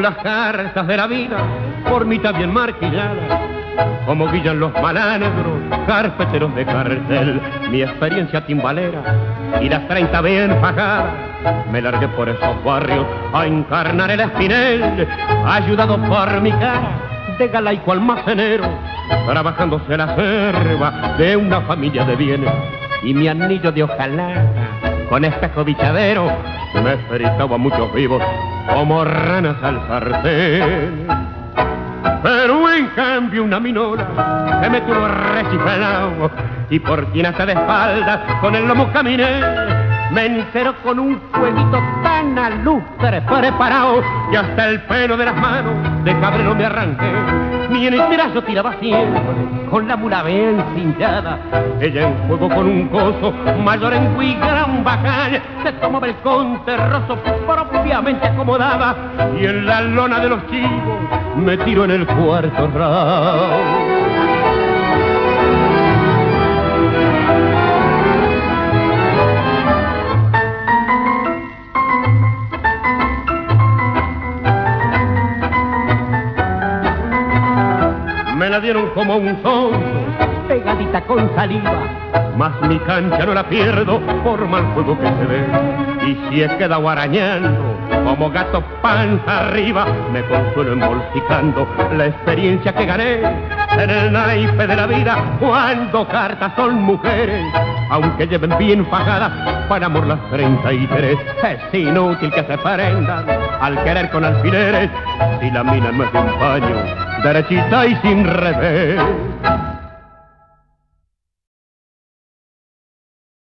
las cartas de la vida, por mitad bien marquilladas, como guillan los malandros, carpeteros de cartel, mi experiencia timbalera y las 30 bien pagadas. Me largué por esos barrios a encarnar el espinel, ayudado por mi cara de galaico almacenero, trabajándose la cerva de una familia de bienes, y mi anillo de hojalata con espejo bichadero me fritaba muchos vivos como ranas al sartén. Pero en cambio una minora que me tuvo rechiflado y por quien hasta de espaldas con el lomo caminé, me enceró con un fueguito tan alustre preparado que hasta el pelo de las manos de cabrero me arranqué. Ni en el trazo tiraba siempre con la mula bien cinchada. Ella en fuego con un coso mayor en muy gran bacalla, se tomaba el conterroso propiamente acomodaba y en la lona de los chivos me tiró en el cuarto round. Me la dieron como un sonso, pegadita con saliva, mas mi cancha no la pierdo por mal juego que se ve. Y si he quedado arañando como gato panza arriba, me consuelo embolsicando la experiencia que gané en el naipe de la vida, cuando cartas son mujeres, aunque lleven bien fajadas para amor las 33. Es inútil que se prendan al querer con alfileres si la mina no es de un paño derechita y sin revés.